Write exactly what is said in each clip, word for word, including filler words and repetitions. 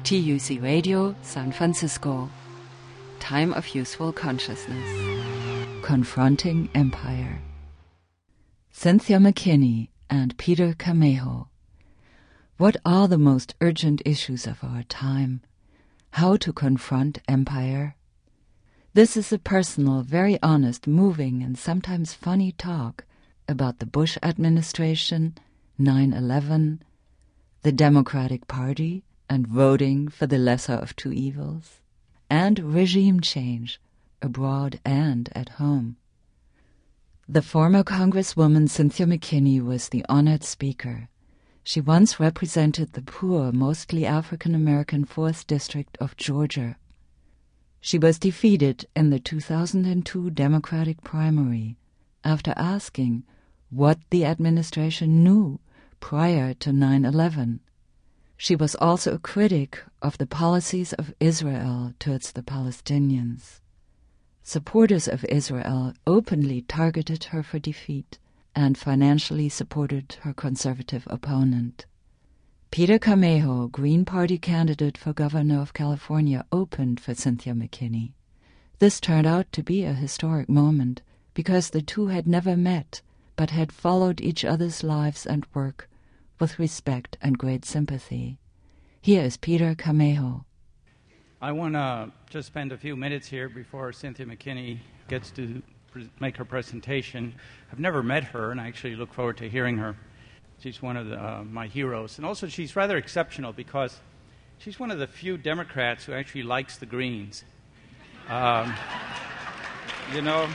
T U C Radio, San Francisco. Time of Useful Consciousness. Confronting Empire. Cynthia McKinney and Peter Camejo. What are the most urgent issues of our time? How to confront empire? This is a personal, very honest, moving, and sometimes funny talk about the Bush administration, nine eleven, the Democratic Party, and voting for the lesser of two evils, and regime change, abroad and at home. The former Congresswoman Cynthia McKinney was the honored speaker. She once represented the poor, mostly African-American fourth District of Georgia. She was defeated in the two thousand two Democratic primary after asking what the administration knew prior to nine eleven. She was also a critic of the policies of Israel towards the Palestinians. Supporters of Israel openly targeted her for defeat and financially supported her conservative opponent. Peter Camejo, Green Party candidate for governor of California, opened for Cynthia McKinney. This turned out to be a historic moment because the two had never met but had followed each other's lives and work with respect and great sympathy. Here is Peter Camejo. I want to just spend a few minutes here before Cynthia McKinney gets to pre- make her presentation. I've never met her, and I actually look forward to hearing her. She's one of the, uh, my heroes. And also she's rather exceptional because she's one of the few Democrats who actually likes the Greens. Um, you know,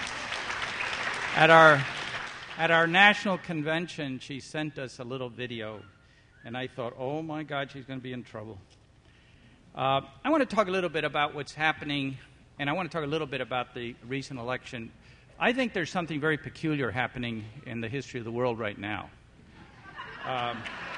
at our... At our national convention, she sent us a little video, and I thought, oh, my God, she's going to be in trouble. Uh, I want to talk a little bit about what's happening, and I want to talk a little bit about the recent election. I think there's something very peculiar happening in the history of the world right now. Um,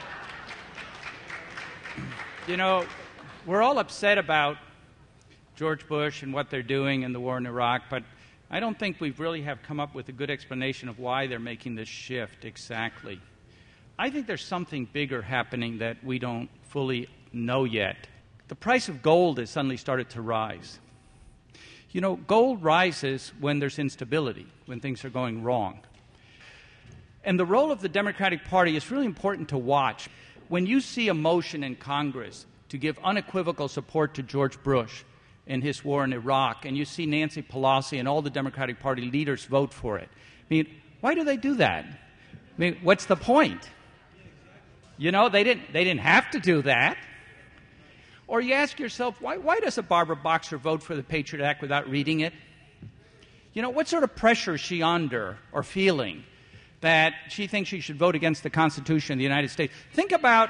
you know, we're all upset about George Bush and what they're doing in the war in Iraq, but I don't think we really have come up with a good explanation of why they're making this shift exactly. I think there's something bigger happening that we don't fully know yet. The price of gold has suddenly started to rise. You know, gold rises when there's instability, when things are going wrong. And the role of the Democratic Party is really important to watch. When you see a motion in Congress to give unequivocal support to George Bush in his war in Iraq, and you see Nancy Pelosi and all the Democratic Party leaders vote for it. I mean, why do they do that? I mean, what's the point? You know, they didn't they didn't have to do that. Or you ask yourself, why why does a Barbara Boxer vote for the Patriot Act without reading it? You know, what sort of pressure is she under or feeling that she thinks she should vote against the Constitution of the United States? Think about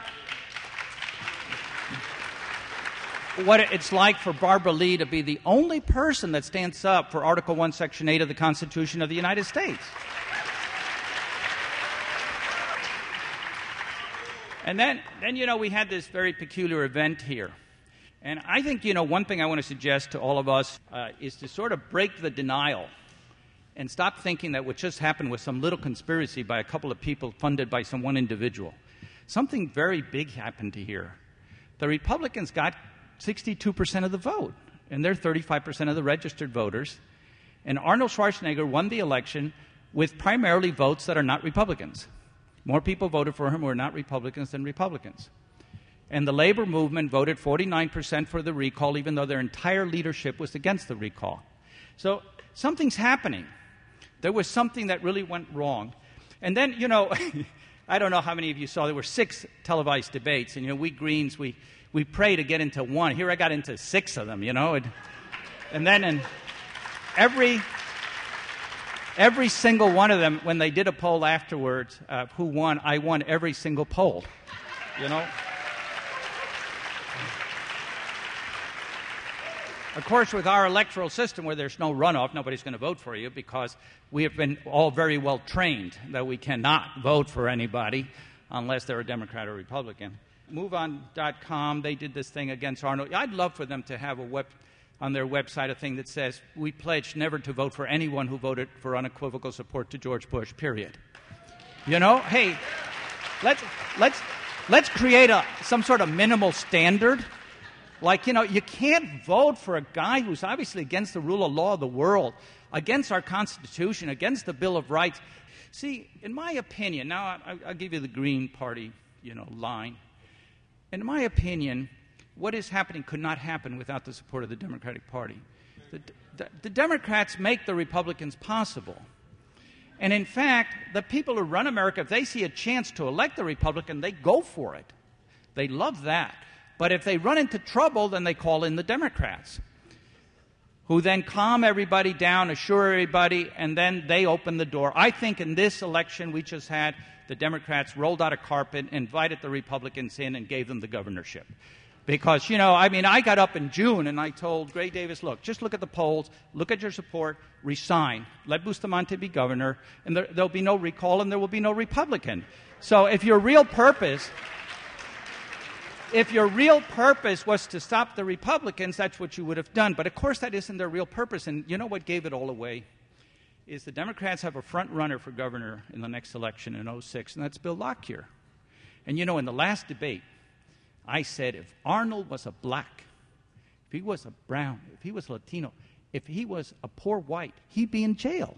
what it's like for Barbara Lee to be the only person that stands up for Article one, Section eight of the Constitution of the United States. And then, then, you know, we had this very peculiar event here. And I think, you know, one thing I want to suggest to all of us uh, is to sort of break the denial and stop thinking that what just happened was some little conspiracy by a couple of people funded by some one individual. Something very big happened here. The Republicans got sixty-two percent of the vote, and they're thirty-five percent of the registered voters. And Arnold Schwarzenegger won the election with primarily votes that are not Republicans. More people voted for him who are not Republicans than Republicans. And the labor movement voted forty-nine percent for the recall, even though their entire leadership was against the recall. So something's happening. There was something that really went wrong. And then, you know, I don't know how many of you saw, there were six televised debates, and, you know, we Greens, we We pray to get into one. Here I got into six of them, you know. And, and then in every, every single one of them, when they did a poll afterwards, uh, who won, I won every single poll, you know. Of course, with our electoral system where there's no runoff, nobody's going to vote for you because we have been all very well trained that we cannot vote for anybody unless they're a Democrat or Republican. move on dot com, they did this thing against Arnold. I'd love for them to have a web, on their website a thing that says, we pledge never to vote for anyone who voted for unequivocal support to George Bush, period. You know, hey, let's, let's, let's create a, some sort of minimal standard Like, you know, you can't vote for a guy who's obviously against the rule of law of the world, against our Constitution, against the Bill of Rights. See, in my opinion, now I, I'll give you the Green Party, you know, line. In my opinion, what is happening could not happen without the support of the Democratic Party. The, the, the Democrats make the Republicans possible. And in fact, the people who run America, if they see a chance to elect the Republican, they go for it. They love that. But if they run into trouble, then they call in the Democrats, who then calm everybody down, assure everybody, and then they open the door. I think in this election we just had, the Democrats rolled out a carpet, invited the Republicans in, and gave them the governorship. Because, you know, I mean, I got up in June and I told Gray Davis, look, just look at the polls, look at your support, resign, let Bustamante be governor, and there, there'll be no recall and there will be no Republican. So if your real purpose... If your real purpose was to stop the Republicans, that's what you would have done. But, of course, that isn't their real purpose. And you know what gave it all away? Is the Democrats have a front runner for governor in the next election in oh six, and that's Bill Lockyer. And, you know, in the last debate, I said if Arnold was a black, if he was a brown, if he was Latino, if he was a poor white, he'd be in jail.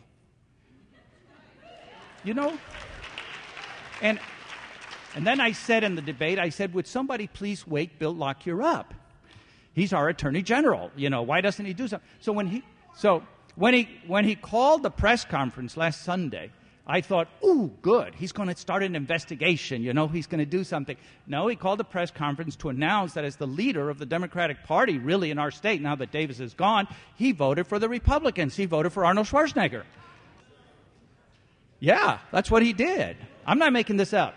You know? And... And then I said in the debate, I said, would somebody please wake Bill Lockyer up? He's our Attorney General. You know, why doesn't he do something? So when he, so when he, when he called the press conference last Sunday, I thought, ooh, good. He's going to start an investigation. You know, he's going to do something. No, he called the press conference to announce that as the leader of the Democratic Party, really in our state, now that Davis is gone, he voted for the Republicans. He voted for Arnold Schwarzenegger. Yeah, that's what he did. I'm not making this up.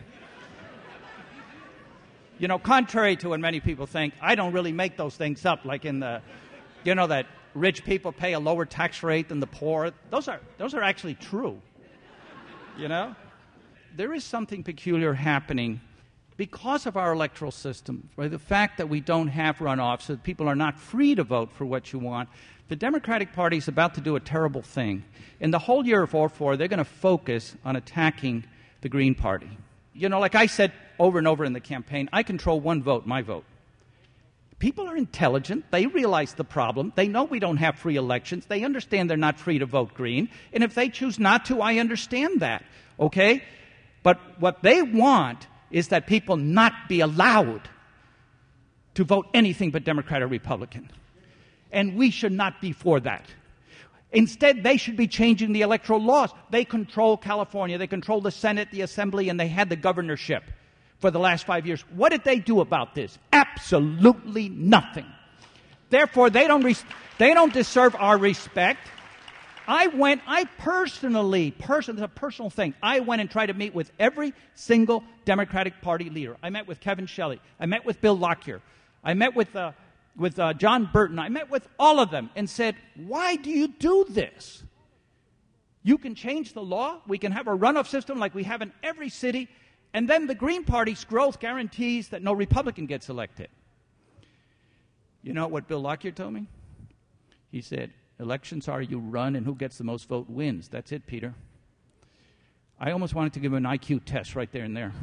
You know, contrary to what many people think, I don't really make those things up, like in the, you know, that rich people pay a lower tax rate than the poor. Those are, those are actually true, you know? There is something peculiar happening because of our electoral system, right? The fact that we don't have runoffs, so that people are not free to vote for what you want. The Democratic Party is about to do a terrible thing. In the whole year of oh four, they're going to focus on attacking the Green Party. You know, like I said over and over in the campaign, I control one vote, my vote. People are intelligent. They realize the problem. They know we don't have free elections. They understand they're not free to vote Green. And if they choose not to, I understand that, okay? But what they want is that people not be allowed to vote anything but Democrat or Republican. And we should not be for that. Instead, they should be changing the electoral laws. They control California. They control the Senate, the Assembly, and they had the governorship for the last five years. What did they do about this? Absolutely nothing. Therefore, they don't, res- they don't deserve our respect. I went, I personally, person, it's a personal thing, I went and tried to meet with every single Democratic Party leader. I met with Kevin Shelley. I met with Bill Lockyer. I met with... Uh, with uh, John Burton. I met with all of them and said, why do you do this? You can change the law. We can have a runoff system like we have in every city. And then the Green Party's growth guarantees that no Republican gets elected. You know what Bill Lockyer told me? He said, elections are you run and who gets the most vote wins. That's it, Peter. I almost wanted to give him an I Q test right there and there.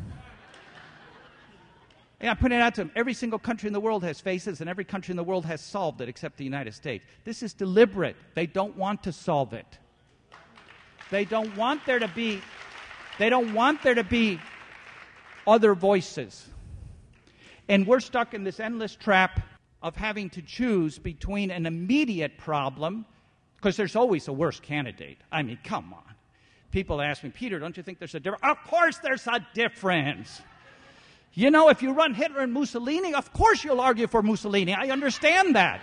Yeah, I pointed out to him, every single country in the world has faces, and every country in the world has solved it except the United States. This is deliberate. They don't want to solve it. They don't want there to be, they don't want there to be other voices. And we're stuck in this endless trap of having to choose between an immediate problem, because there's always a worse candidate. I mean, come on. People ask me, Peter, don't you think there's a difference? Of course there's a difference. You know, if you run Hitler and Mussolini, of course you'll argue for Mussolini. I understand that.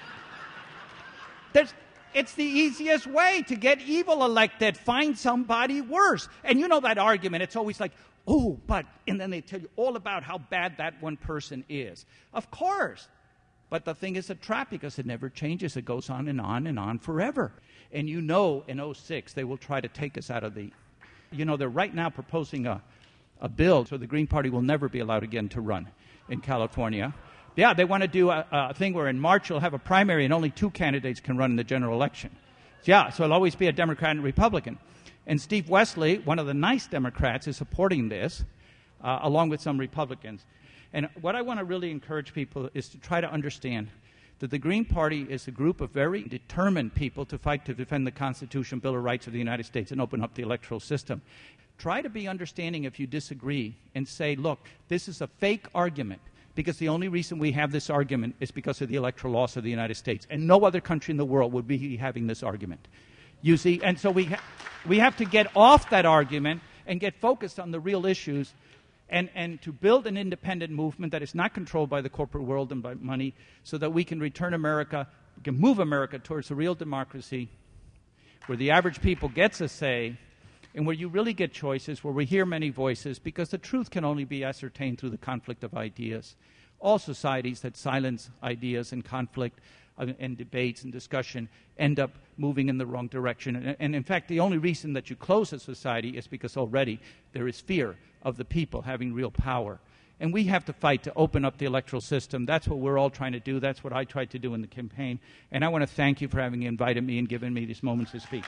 There's, it's the easiest way to get evil elected. Find somebody worse. And you know that argument. It's always like, oh, but, and then they tell you all about how bad that one person is. Of course. But the thing is a trap because it never changes. It goes on and on and on forever. And you know in oh six they will try to take us out of the, you know, they're right now proposing a, a bill so the Green Party will never be allowed again to run in California. Yeah, they want to do a, a thing where in March you'll have a primary and only two candidates can run in the general election. Yeah, so it'll always be a Democrat and Republican. And Steve Wesley, one of the nice Democrats, is supporting this, uh, along with some Republicans. And what I want to really encourage people is to try to understand that the Green Party is a group of very determined people to fight to defend the Constitution, Bill of Rights of the United States, and open up the electoral system. Try to be understanding if you disagree and say, look, this is a fake argument, because the only reason we have this argument is because of the electoral laws of the United States, and no other country in the world would be having this argument. You see, and so we, ha- we have to get off that argument and get focused on the real issues, and, and to build an independent movement that is not controlled by the corporate world and by money, so that we can return America, we can move America towards a real democracy where the average people gets a say, and where you really get choices, where we hear many voices, because the truth can only be ascertained through the conflict of ideas. All societies that silence ideas and conflict uh, and debates and discussion end up moving in the wrong direction. And, and in fact, the only reason that you close a society is because already there is fear of the people having real power. And we have to fight to open up the electoral system. That's what we're all trying to do. That's what I tried to do in the campaign. And I want to thank you for having invited me and given me these moments to speak.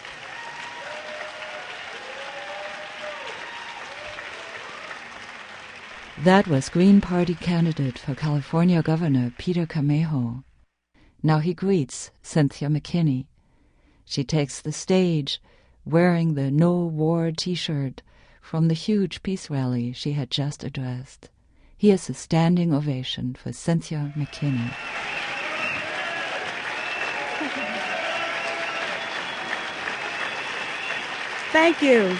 That was Green Party candidate for California Governor Peter Camejo. Now he greets Cynthia McKinney. She takes the stage wearing the No War T-shirt from the huge peace rally she had just addressed. Here's a standing ovation for Cynthia McKinney. Thank you.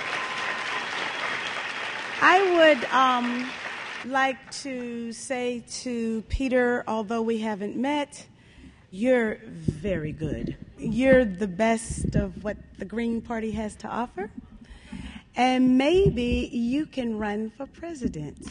I would um, like to say to Peter, although we haven't met, you're very good. You're the best of what the Green Party has to offer. And maybe you can run for president.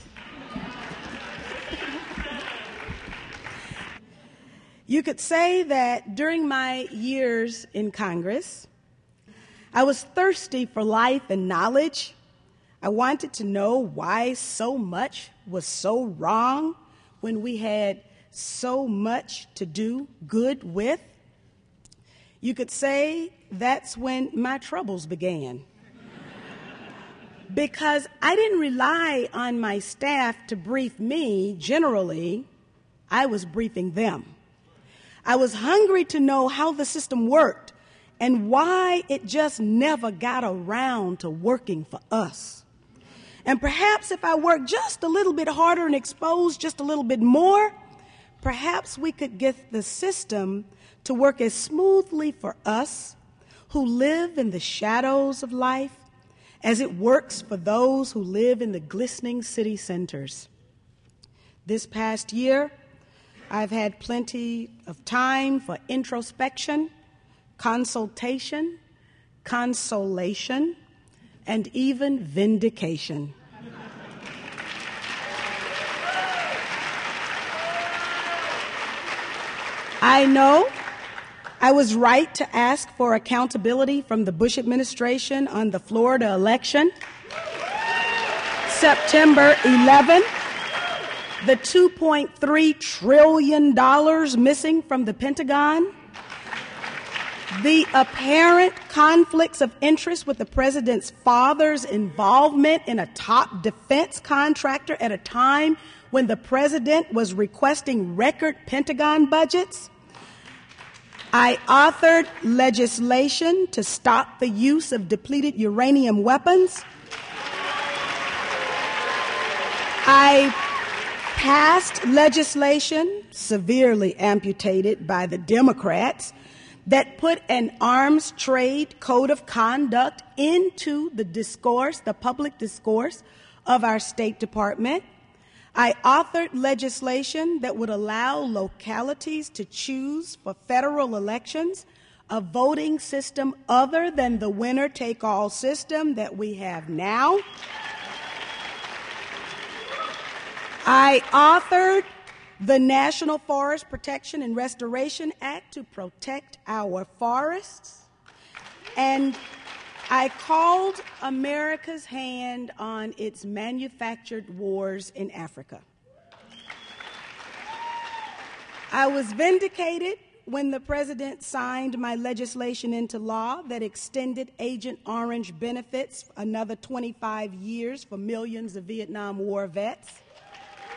You could say that during my years in Congress, I was thirsty for life and knowledge. I wanted to know why so much was so wrong when we had so much to do good with. You could say that's when my troubles began. Because I didn't rely on my staff to brief me. Generally, I was briefing them. I was hungry to know how the system worked and why it just never got around to working for us. And perhaps if I worked just a little bit harder and exposed just a little bit more, perhaps we could get the system to work as smoothly for us who live in the shadows of life as it works for those who live in the glistening city centers. This past year, I've had plenty of time for introspection, consultation, consolation, and even vindication. I know I was right to ask for accountability from the Bush administration on the Florida election. September eleventh, the two point three trillion dollars missing from the Pentagon, the apparent conflicts of interest with the president's father's involvement in a top defense contractor at a time when the president was requesting record Pentagon budgets. I authored legislation to stop the use of depleted uranium weapons. I passed legislation, severely amputated by the Democrats, that put an arms trade code of conduct into the discourse, the public discourse of our State Department. I authored legislation that would allow localities to choose for federal elections a voting system other than the winner-take-all system that we have now. I authored the National Forest Protection and Restoration Act to protect our forests. And I called America's hand on its manufactured wars in Africa. I was vindicated when the president signed my legislation into law that extended Agent Orange benefits another twenty-five years for millions of Vietnam War vets.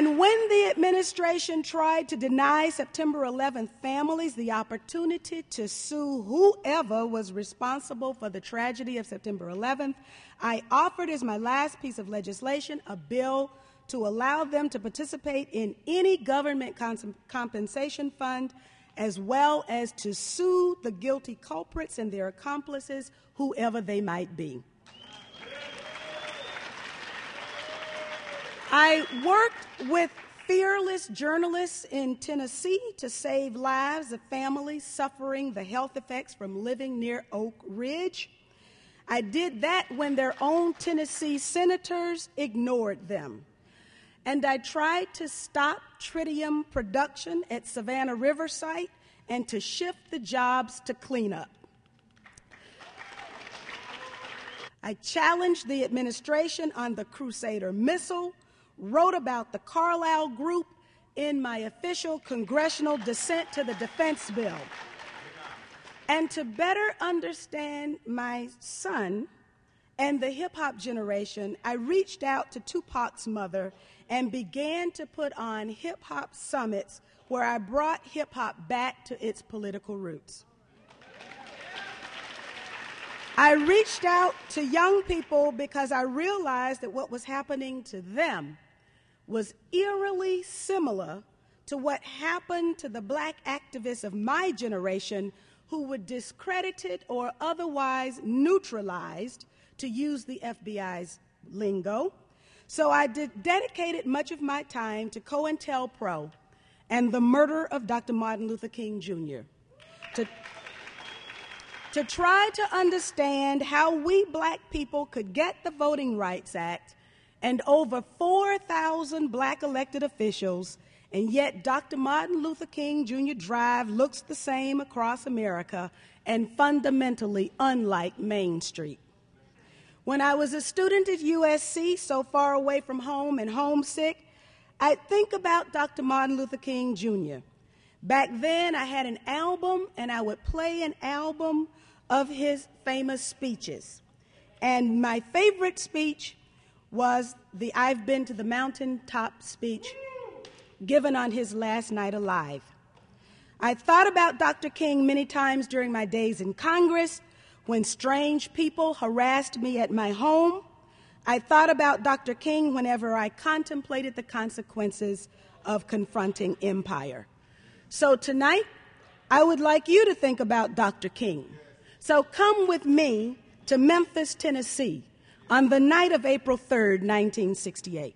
And when the administration tried to deny September eleventh families the opportunity to sue whoever was responsible for the tragedy of September eleventh, I offered as my last piece of legislation a bill to allow them to participate in any government compensation fund, as well as to sue the guilty culprits and their accomplices, whoever they might be. I worked with fearless journalists in Tennessee to save lives of families suffering the health effects from living near Oak Ridge. I did that when their own Tennessee senators ignored them. And I tried to stop tritium production at Savannah River site and to shift the jobs to cleanup. I challenged the administration on the Crusader missile, wrote about the Carlyle Group in my official congressional dissent to the defense bill. And to better understand my son and the hip-hop generation, I reached out to Tupac's mother and began to put on hip-hop summits where I brought hip-hop back to its political roots. I reached out to young people because I realized that what was happening to them was eerily similar to what happened to the black activists of my generation who were discredited or otherwise neutralized, to use the F B I's lingo. So I did, dedicated much of my time to COINTELPRO and the murder of Doctor Martin Luther King Junior To, to try to understand how we black people could get the Voting Rights Act and over four thousand black elected officials, and yet Doctor Martin Luther King Junior Drive looks the same across America and fundamentally unlike Main Street. When I was a student at U S C, so far away from home and homesick, I'd think about Doctor Martin Luther King Junior Back then, I had an album, and I would play an album of his famous speeches. And my favorite speech was the I've Been to the Mountaintop speech given on his last night alive. I thought about Doctor King many times during my days in Congress when strange people harassed me at my home. I thought about Doctor King whenever I contemplated the consequences of confronting empire. So tonight, I would like you to think about Doctor King. So come with me to Memphis, Tennessee, on the night of April third, nineteen sixty-eight.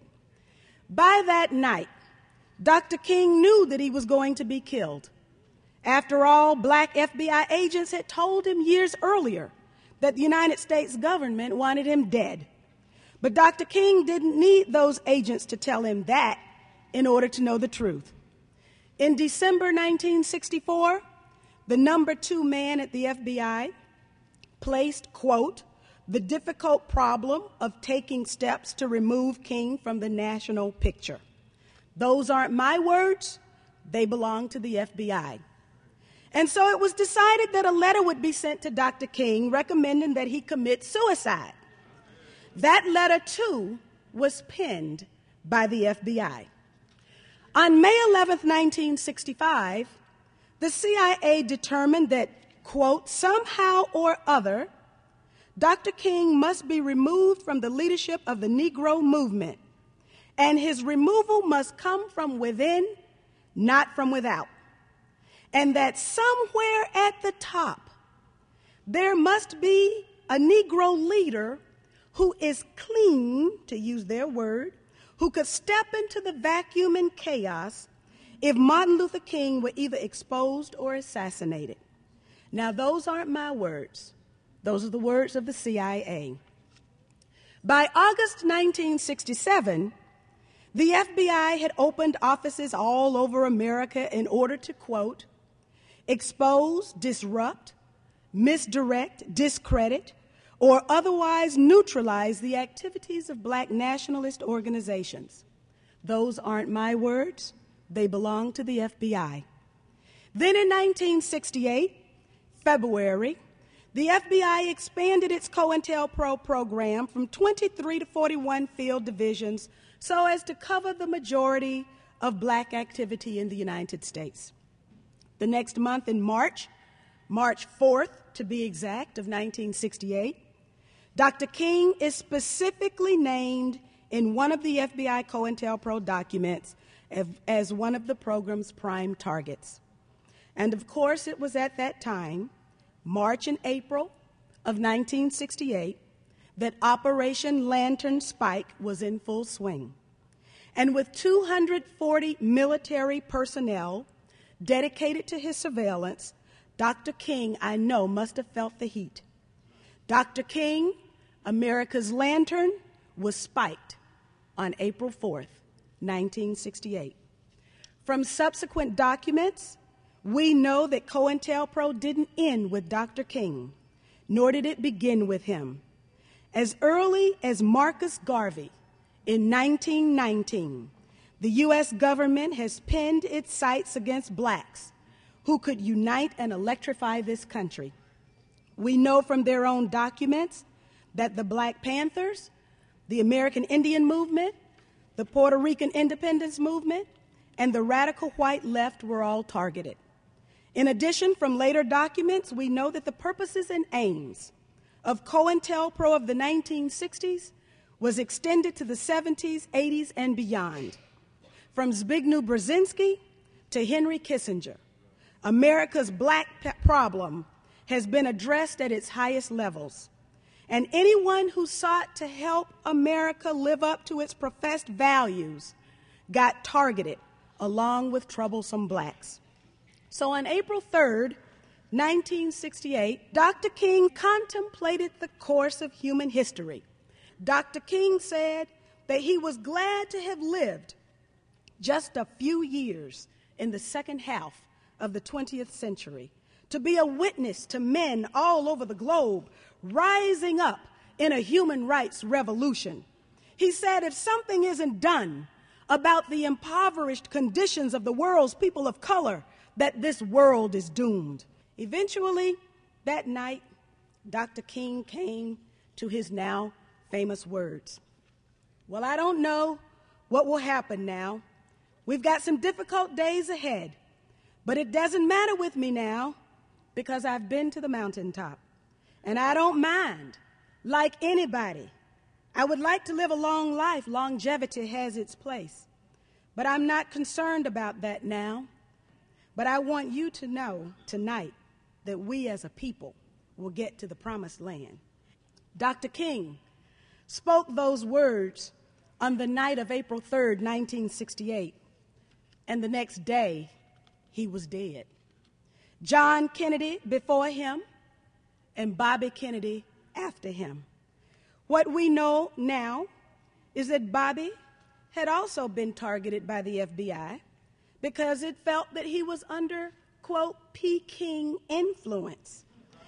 By that night, Doctor King knew that he was going to be killed. After all, black F B I agents had told him years earlier that the United States government wanted him dead. But Doctor King didn't need those agents to tell him that in order to know the truth. In December nineteen sixty-four, the number two man at the F B I placed, quote, the difficult problem of taking steps to remove King from the national picture. Those aren't my words. They belong to the F B I. And so it was decided that a letter would be sent to Doctor King recommending that he commit suicide. That letter, too, was penned by the F B I. On May eleventh, nineteen sixty-five, the C I A determined that, quote, somehow or other, Doctor King must be removed from the leadership of the Negro movement, and his removal must come from within, not from without. And that somewhere at the top, there must be a Negro leader who is clean, to use their word, who could step into the vacuum and chaos if Martin Luther King were either exposed or assassinated. Now, those aren't my words. Those are the words of the C I A. By August nineteen sixty-seven, the F B I had opened offices all over America in order to, quote, expose, disrupt, misdirect, discredit, or otherwise neutralize the activities of black nationalist organizations. Those aren't my words. They belong to the F B I. Then in nineteen sixty-eight, February, The F B I expanded its COINTELPRO program from twenty-three to forty-one field divisions so as to cover the majority of black activity in the United States. The next month in March, March fourth to be exact, of nineteen sixty-eight, Doctor King is specifically named in one of the F B I COINTELPRO documents as one of the program's prime targets. And of course, it was at that time, March and April of nineteen sixty-eight, that Operation Lantern Spike was in full swing. And with two hundred forty military personnel dedicated to his surveillance, Doctor King, I know, must have felt the heat. Doctor King, America's lantern, was spiked on April fourth, nineteen sixty-eight. From subsequent documents, we know that COINTELPRO didn't end with Doctor King, nor did it begin with him. As early as Marcus Garvey in nineteen nineteen, the U S government has pinned its sights against blacks who could unite and electrify this country. We know from their own documents that the Black Panthers, the American Indian Movement, the Puerto Rican Independence Movement, and the radical white left were all targeted. In addition, from later documents, we know that the purposes and aims of COINTELPRO of the nineteen sixties was extended to the seventies, eighties, and beyond. From Zbigniew Brzezinski to Henry Kissinger, America's black problem has been addressed at its highest levels. And anyone who sought to help America live up to its professed values got targeted, along with troublesome blacks. So on April third, nineteen sixty-eight, Doctor King contemplated the course of human history. Doctor King said that he was glad to have lived just a few years in the second half of the twentieth century, to be a witness to men all over the globe rising up in a human rights revolution. He said, if something isn't done about the impoverished conditions of the world's people of color, that this world is doomed. Eventually, that night, Doctor King came to his now famous words. Well, I don't know what will happen now. We've got some difficult days ahead, but it doesn't matter with me now because I've been to the mountaintop, and I don't mind. Like anybody, I would like to live a long life. Longevity has its place, but I'm not concerned about that now. But I want you to know tonight that we as a people will get to the promised land. Doctor King spoke those words on the night of April third, nineteen sixty-eight, and the next day he was dead. John Kennedy before him and Bobby Kennedy after him. What we know now is that Bobby had also been targeted by the F B I because it felt that he was under, quote, Peking influence.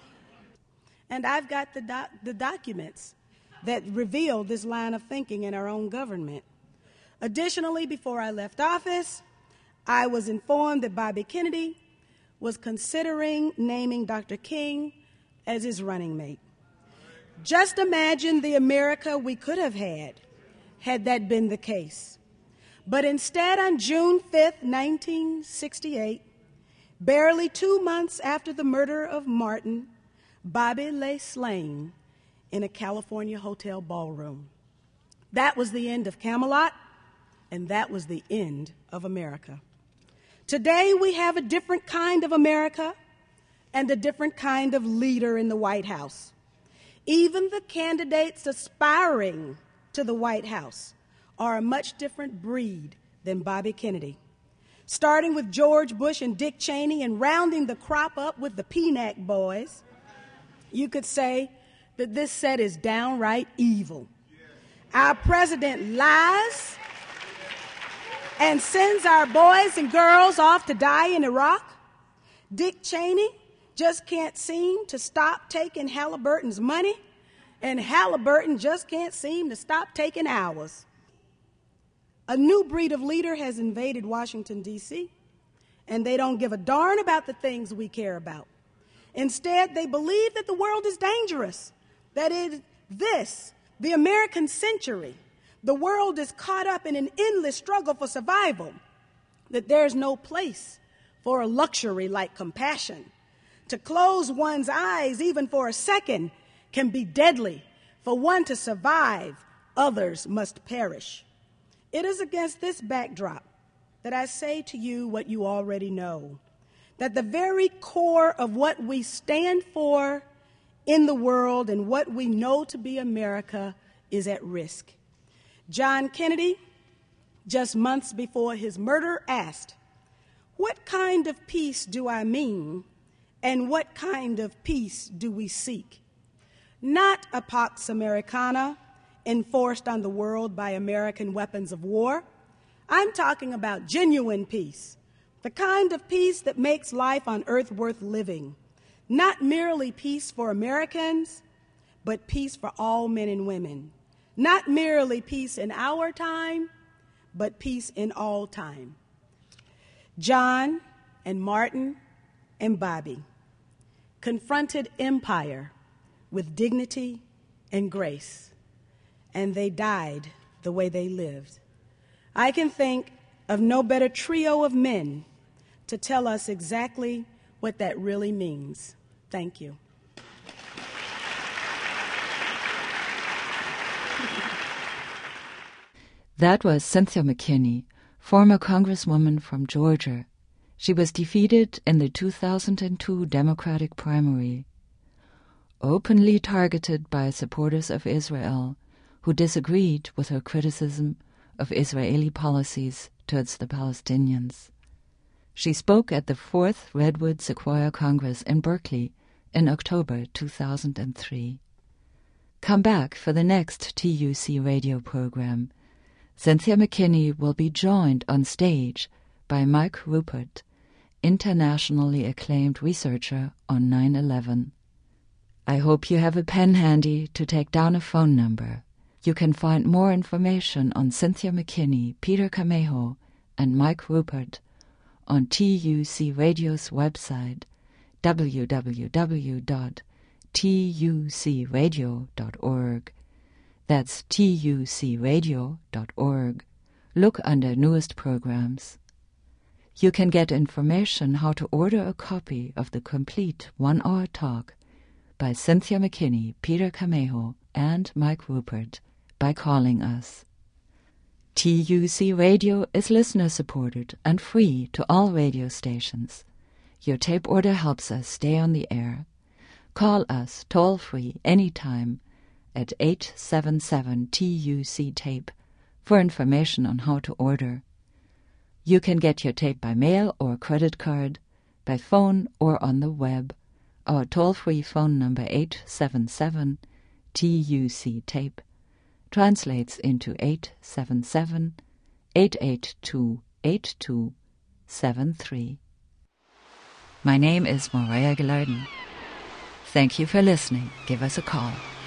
And I've got the, doc- the documents that reveal this line of thinking in our own government. Additionally, before I left office, I was informed that Bobby Kennedy was considering naming Doctor King as his running mate. Just imagine the America we could have had had that been the case. But instead, on June fifth, nineteen sixty-eight, barely two months after the murder of Martin, Bobby lay slain in a California hotel ballroom. That was the end of Camelot, and that was the end of America. Today, we have a different kind of America and a different kind of leader in the White House. Even the candidates aspiring to the White House are a much different breed than Bobby Kennedy. Starting with George Bush and Dick Cheney and rounding the crop up with the P N A C boys, you could say that this set is downright evil. Our president lies and sends our boys and girls off to die in Iraq. Dick Cheney just can't seem to stop taking Halliburton's money, and Halliburton just can't seem to stop taking ours. A new breed of leader has invaded Washington, D C, and they don't give a darn about the things we care about. Instead, they believe that the world is dangerous, that it, this, the American century, the world is caught up in an endless struggle for survival, that there's no place for a luxury like compassion. To close one's eyes even for a second can be deadly. For one to survive, others must perish. It is against this backdrop that I say to you what you already know, that the very core of what we stand for in the world and what we know to be America is at risk. John Kennedy, just months before his murder, asked, "What kind of peace do I mean, and what kind of peace do we seek? Not a Pax Americana enforced on the world by American weapons of war. I'm talking about genuine peace, the kind of peace that makes life on earth worth living. Not merely peace for Americans, but peace for all men and women. Not merely peace in our time, but peace in all time." John and Martin and Bobby confronted empire with dignity and grace, and they died the way they lived. I can think of no better trio of men to tell us exactly what that really means. Thank you. That was Cynthia McKinney, former Congresswoman from Georgia. She was defeated in the two thousand two Democratic primary. Openly targeted by supporters of Israel who disagreed with her criticism of Israeli policies towards the Palestinians. She spoke at the fourth Redwood Sequoia Congress in Berkeley in October two thousand three. Come back for the next T U C radio program. Cynthia McKinney will be joined on stage by Mike Rupert, internationally acclaimed researcher on nine eleven. I hope you have a pen handy to take down a phone number. You can find more information on Cynthia McKinney, Peter Camejo, and Mike Rupert on T U C Radio's website, w w w dot t u c radio dot org. That's t u c radio dot org. Look under newest programs. You can get information how to order a copy of the complete one-hour talk by Cynthia McKinney, Peter Camejo, and Mike Rupert by calling us. T U C Radio is listener-supported and free to all radio stations. Your tape order helps us stay on the air. Call us toll-free anytime at eight seven seven T U C tape for information on how to order. You can get your tape by mail or credit card, by phone or on the web. Our toll-free phone number eight seven seven T U C tape translates into eight seven seven, eight eight two, eight two seven three. My name is Mariah Gilardin. Thank you for listening. Give us a call.